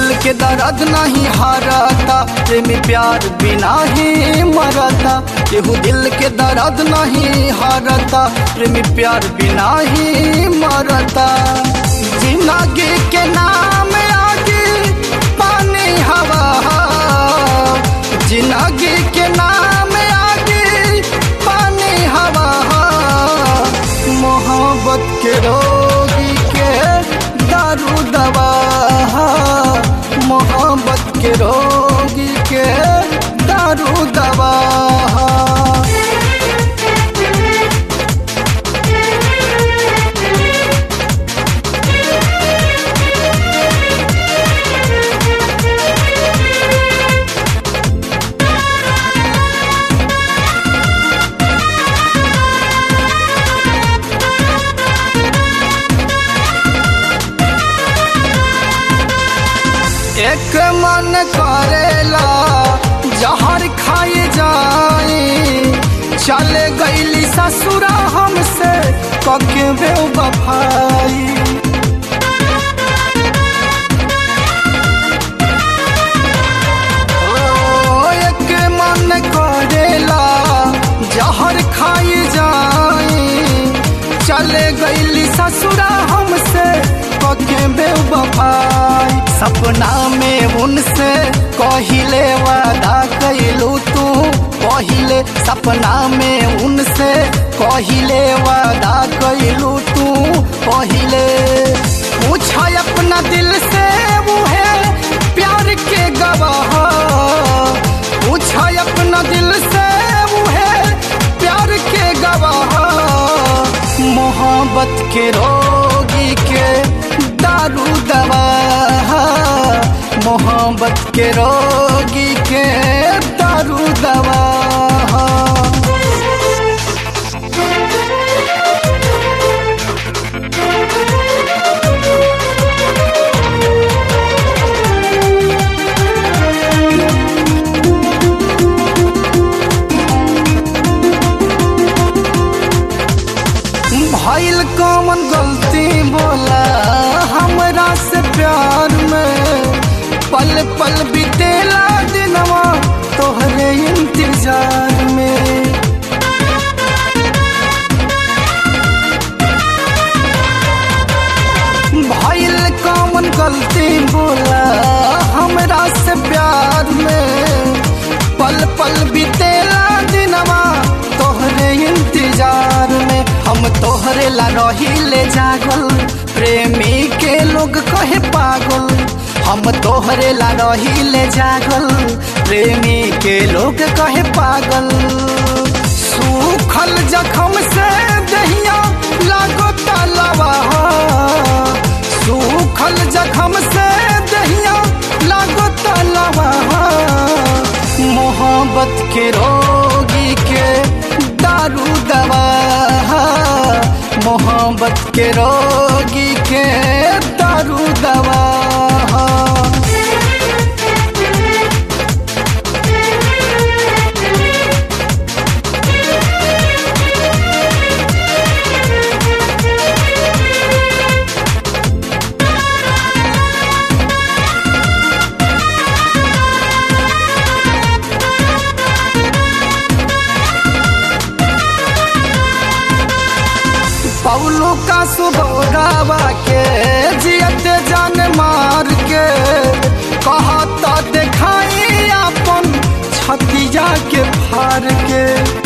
दिल के दर्द नहीं हारता, प्रेमी प्यार बिना ही मरता। केहू दिल के दर्द नहीं हारता, प्रेमी प्यार बिना ही मरता। जिंदगी के नाम आगे पानी हवा, जिंदगी के नाम आगे पानी हवा। मोहब्बत के रोगी के दारू दवा, मोहब्बत के रोगी के दारू दवा। एक मन करेला जहर खाए जाए, चले गईली ससुरा हमसे कके बेवफाई। एक मन करेला जहर खाए जाए, चले गईली ससुरा हमसे कके बेवफाई। सपना में उनसे कहिले वादा कैलू तू पहिले, सपना में उनसे कहिले वादा कैलू तू पहिले। पूछा अपना दिल से वो है प्यार के गवाह, पूछा अपना दिल से वो है प्यार के गवाह। मोहब्बत के रोगी के दारू दवा, मोहब्बत के रोगी के दारू दवा। भइल कौन गलती बोला हमरा से प्यार में, पल पल बीतेला दिनवा तोहरे इंतजार में। भइल कौन गलती बोला हमरा से प्यार में, पल पल बीतेला दिनवा तोहरे इंतजार में। हम तोहरे ला रहिले जागल, प्रेमी के लोग कहे पागल। हम तोहरे ला रहिले जागल, प्रेमी के लोग कहे पागल। सूखल जखम से दहिया लागो तलवा, सूखल जखम से दहिया लागो तलवा। मोहब्बत के रोगी के दारू दवा, मोहब्बत के रोगी के दारू दवा। पौलू का सुबोरावा के जियत जान मार के, कहा तो दिखाई अपन छतिया के फार के।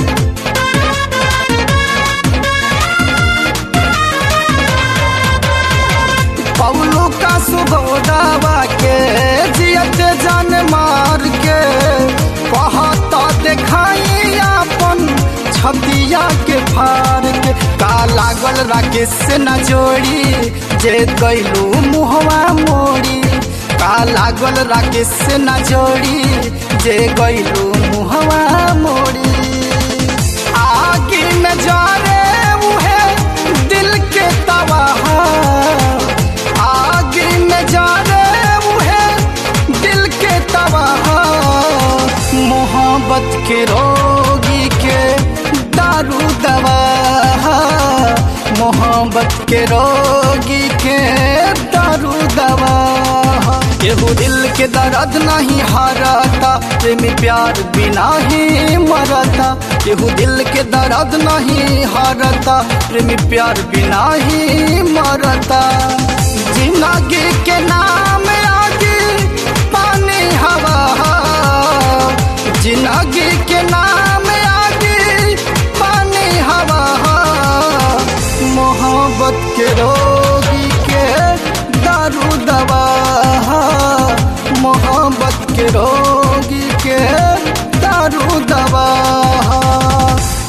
पौलू का सुबोरावा के जियत जान मार के, कहा तो दिखाई अपन छतिया के फार के। का लागल राकेश से न जोड़ी जे गईलू मुहवा मोड़ी, का लागल राकेश से न जोड़ी जे गईलू मुहवा मोड़ी। आगे में जा रे वो है दिल के तबाह, आगे में जा रे वो है दिल के तबाह। मोहब्बत के रोगी के दारू दवा, मोहब्बत के रोगी के दारू दवा। केहू दिल के दर्द नहीं हारता, प्रेमी प्यार बिना ही मरता। केहू दिल के दर्द नहीं हारता, प्रेमी प्यार बिना ही मरता। जिंदगी के नाम आगे पानी हवा, जिंदगी के नाम आगे पानी हवा। मोहब्बत के रोगी के दारू दवा, मोहब्बत के रोगी के दारू दवा।